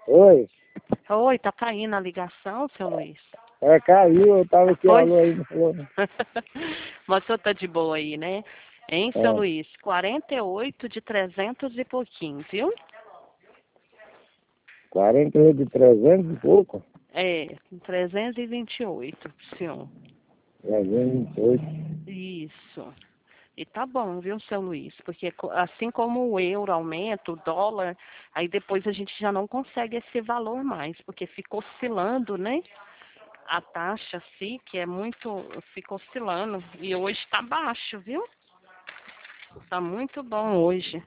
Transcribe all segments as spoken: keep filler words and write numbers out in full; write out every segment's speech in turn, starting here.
Oi. Oi, tá caindo a ligação, seu Luiz? É, caiu, eu tava aqui, Oi? alô aí, não falou. Mas o senhor tá de boa aí, né? Hein, seu É, Luiz? quarenta e oito de trezentos e pouquinho, viu? quarenta e oito de trezentos e pouco. É, trezentos e vinte e oito, senhor. trezentos e vinte e oito. Isso. E tá bom, viu, seu Luiz? Porque co- assim como o euro aumenta, o dólar, aí depois a gente já não consegue esse valor mais, porque fica oscilando, né? A taxa F I C é muito, fica oscilando. E hoje tá baixo, viu? Tá muito bom hoje.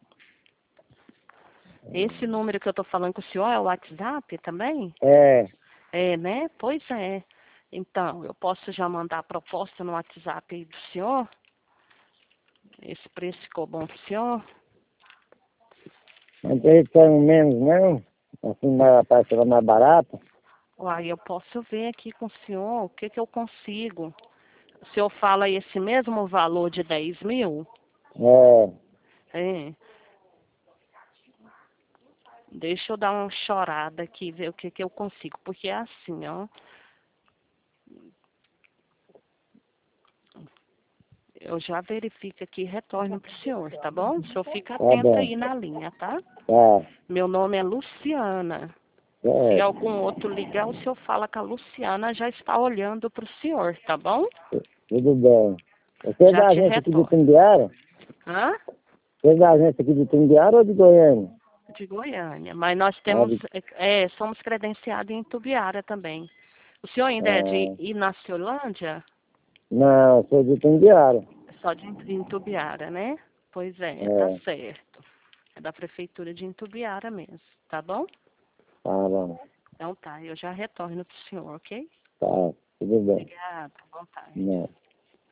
Esse número que eu tô falando com o senhor é o WhatsApp também? É, É, né? Pois é. Então, eu posso já mandar a proposta no WhatsApp aí do senhor? Esse preço ficou bom pro senhor? não tem tão menos não. Assim, mais, a taxa era mais barata. Uai, eu posso ver aqui com o senhor o que que eu consigo. O senhor fala esse mesmo valor de dez mil? É, É. Deixa eu dar uma chorada aqui, ver o que que eu consigo. Porque é assim, ó. Eu já verifico aqui e retorno pro senhor, tá bom? O senhor fica tá atento bom. aí na linha, tá? Tá, Meu nome é Luciana. Se certo. algum outro ligar, o senhor fala que a Luciana já está olhando pro senhor, tá bom? Tudo bem. Você é Já da te agência aqui de retorno. Tumbiara? Hã? Você é da agência aqui de Tumbiara ou de Goiânia? De Goiânia. Mas nós Ah, temos, de, é, somos credenciados em Tubiara também. O senhor ainda é de ah, Inaciolândia? não, sou de Tumbiara. É só de Intubiara, né? Pois é, tá É, certo. É da prefeitura de Intubiara mesmo, tá bom? tá bom. Então tá, eu já retorno pro senhor, ok? Tá, tudo bem. Obrigada, boa tarde. Não.